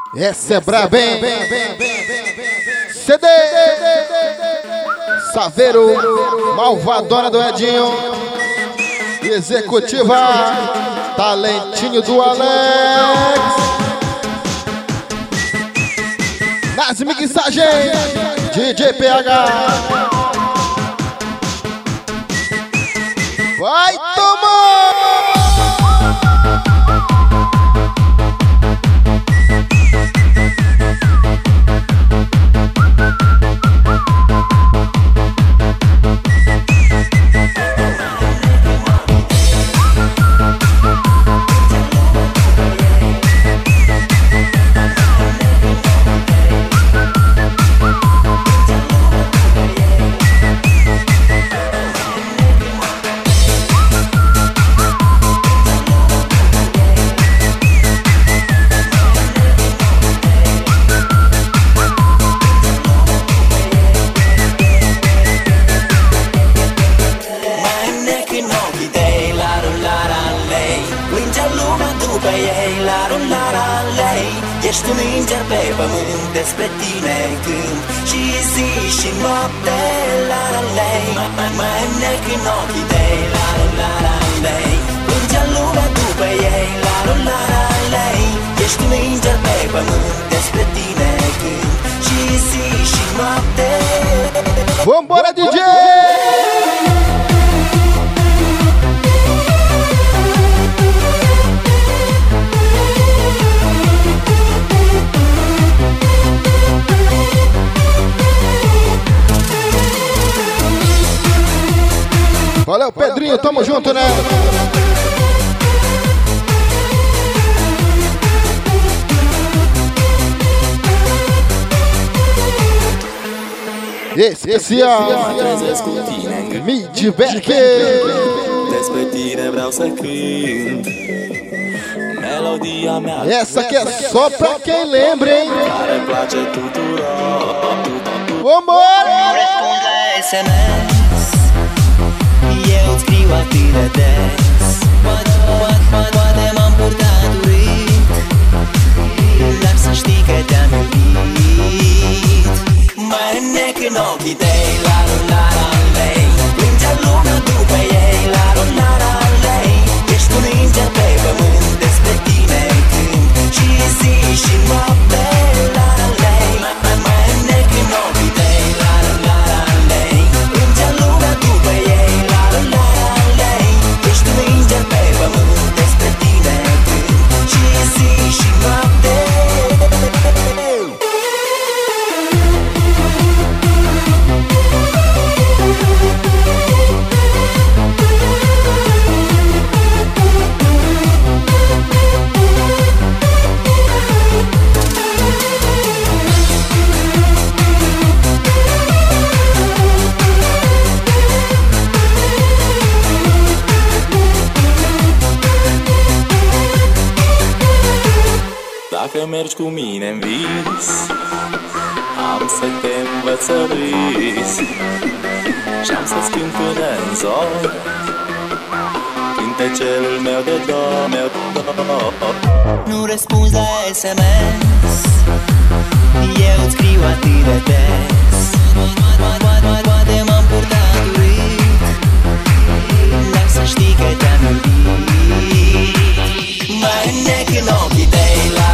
Essa é braba, hein? CD Saveiro, malvadona do Edinho, executiva, talentinho do Alex, nas mixagens, DJ PH. Vai tomar! Ești un înger pe pământ, despre tine cânt și zi și noapte, la la lei. Mă înnec în ochii tăi, la la la lei. Plângea lumea după ei, la la la lei. Ești un înger pe pământ, despre tine cânt și zi și noapte. Vambora, DJ! Valeu, Pedrinho, tamo junto, né? Especial Midback. Despre tine vreau să cânt melodia mea. Essa aqui é só pra quem lembra, hein? Care place tuturor. Vambora! Răspuns la SMS, eu-ți scriu atât de des. Poate m-am purtat urât, dar să știi că te-am iubit. Mă înnec în ochii tăi, la la la lei. Plângea lumea după ei, la la la lei. Ești un înger pe pământ, despre tine cânt și zi și noapte, la la lei. Mă înnec în ochii tăi, la la la lei. Plângea lumea după ei, la la la lei. Ești un înger pe pământ, despre tine cânt și zi și noapte. Dacă mergi cu mine-n vis, am să te învăț să râzi și-am să-ți cânt până-n zor cântecelul meu de dor, meu de dor. Nu răspunzi la SMS, eu-ți scriu atât de des. Poate m-am purtat urât, dar să știi că te-am iubit. Mă înnec în ochii tăi, la